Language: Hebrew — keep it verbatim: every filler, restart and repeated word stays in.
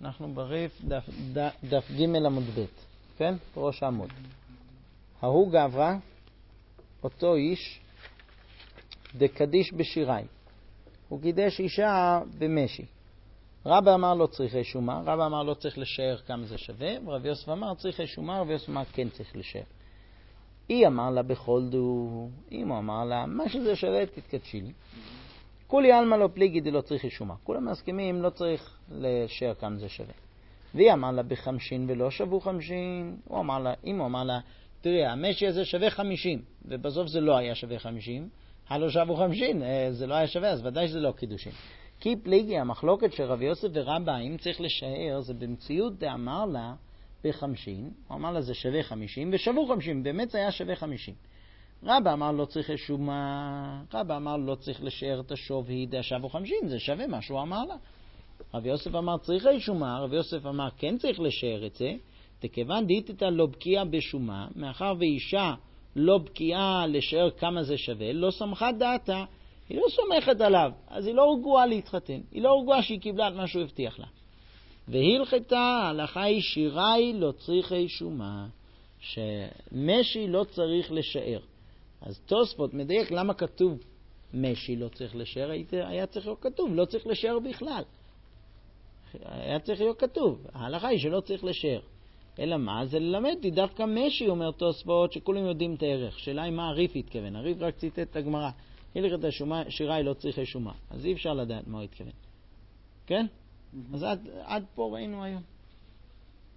אנחנו בריף דף, דף, דף ג' עמוד ב', כן? ראש העמוד. ההוא גברא, אותו איש, דקדיש בשירי. הוא קידש אישה במשי. רבא אמר לא צריך שומה, רבא אמר לא צריך לשער כמה זה שווה, ורבי יוסף אמר צריך שומה, רבי יוסף אמר כן צריך לשער. היא אמר לה בכל דו, אם הוא אמר לה מה שזה שווה תתקדשי לי. כולי אלמה לא פליגי דלא צריך שומה. כולם מסכימים לא צריך לשער כמה זה שווה. והיא אמר לה בחמשין ולא שבו חמשין. הוא אמר לה, אם הוא אמר לה תראי המשי הזה שווה חמישים ובסוף זה לא היה שווה חמישים, הלא שבו חמשין זה לא היה שווה, אז ודאי שזה לא קידושין. כי פליגי המחלוקת של רבי יוסף ורבא אם צריך לשער זה במציאות דאמר לה בחמשין, הוא אמר לה זה שווה חמישים ושבו חמישים, באמת זה היה שווה חמישים. רבא אמר לא צריך שומה, רבא אמר לא צריך לשער את השווי דשבו חמישים, זה שווה מה שהוא אמר לה. רבי יוסף אמר צריך שומה, רבי יוסף אמר כן צריך לשער את זה, תכיוון דהיתתא לא בקיאה בשומה, מאחר ואישה לא בקיאה לשער כמה זה שווה, לא סמכה דעתה, היא לא סומכת עליו, אז היא לא רגועה להתחתן, היא לא רגועה שהיא קיבלה את מה שהוא הבטיח לה. והלכתה, ההלכה היא שירי לא צריך שומה, שמשי לא צריך לשער. אז תוספות מדייק למה כתוב משי לא צריך לשער, היה צריך להיות כתוב, לא צריך לשער בכלל. היה צריך להיות כתוב, ההלכה היא שלא צריך לשער. אלא מה? זה ללמד לי דווקא משי, אומר תוספות, שכולם יודעים את הערך. שאלה היא מה הריף התכוון. הריף רק ציטט את הגמרא. הלכת שירי לא צריך שומה. אז אי אפשר לדעת מה הוא התכוון. כן? אז עד, עד פה ראינו היום.